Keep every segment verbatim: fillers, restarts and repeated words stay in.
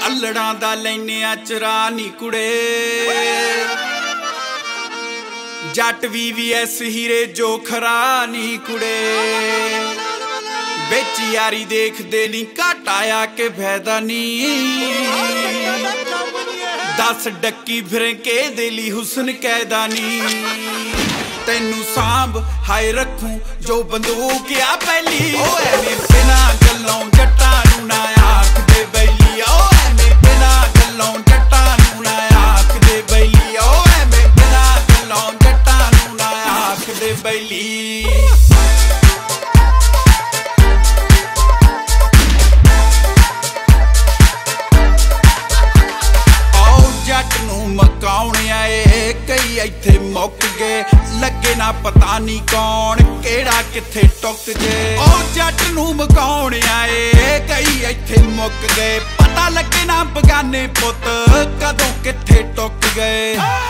ਆਲੜਾਂ ਦਾ ਲੈਨੇ ਆ ਚਰਾ ਨੀ ਕੁੜੇ ਜੱਟ ਵੀ ਵੀ ਐਸ ਹੀਰੇ ਜੋ ਖਰਾ ਨੀ ਕੁੜੇ ਵਿੱਚ ਯਾਰੀ ਦੇਖਦੇ ਨੀ ਘਾਟ ਆਇਆ ਕਿ ਫਾਇਦਾ ਨੀ दस डक्की फिर के दिली हुसन कैदा नी तेनू सांभ हाय रखूं जो बंदूक आ पहली ओ एवें बिना गल्लों जट्टां नूं ना आख दे बैली ओ एवें बिना गल्लों जट्टां नूं ना आख दे बैली ओ एवें बिना गल्लों जट्टां नूं ना आख दे बैली कई इत्थे मुक गए लगे ना पता नी कौन केड़ा किथे टुक गए ओ जट नूं मकाउण आए कई इत्थे मुक गए पता लगे ना बगाने पुत कदों किथे टुक गए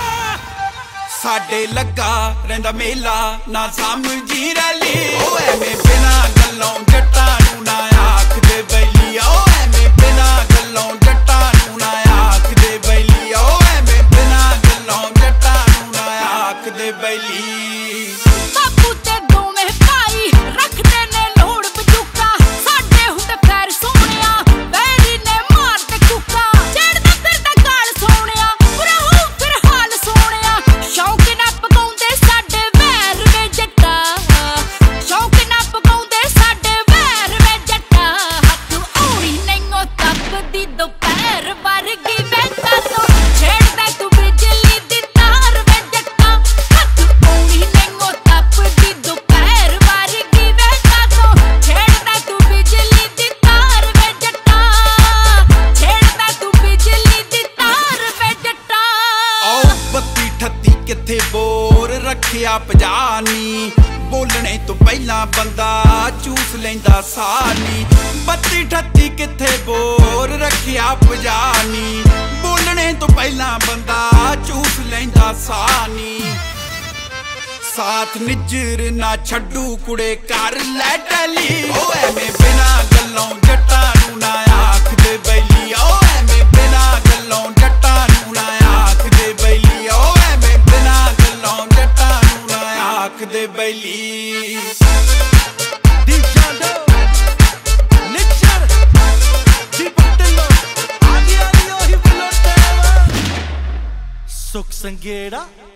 साडे लगा रहिंदा मेला ना समझी रैली ओ एवें बिना गल्लों जट्टां नूं ना आख दे बैली ओ एवें बिना गल्लों जट्टां नूं ना आख दे बैली ओ एवें बिना गल्लों जट्टां दे बैली बापू ते दोवें भाई रखदे ने लोड़ बजूका साडे हुंदे पैर सोहणिया बैरी ने मार ते कूका चढ़दा फिरदा गाल सोहणिया बुरा हो फिर हाल सोहणिया शौक ना पकाउंदे साडे वैर वे जट्टा शौक ना पकाउंदे साडे वैर वे जट्टा हत्थ औड़ी नहींओ तपदी दोपहर वर्गी वैंदा तो छेड़दा तू बिजली दी तार वे जट्टा किथे बोर रखिया पजानी बोलने तो पहला बंदा चूस लेंदा सानी बत्ती ठत्ती किथे बोर रखिया पजानी बोलने तो पहला बंदा चूस लेंदा सानी साथ निजर ना छड्डू कुड़े कर लै टैली ओ एवें बिना गल्लों जट्टां नूं ना आख दे बैली ओ एवें बिना गल्लों जट्टां नूं ना आख दे बैली ओ एवें बिना गल्लों जट्टां नूं ना आख दे बैली सुख संगेड़ा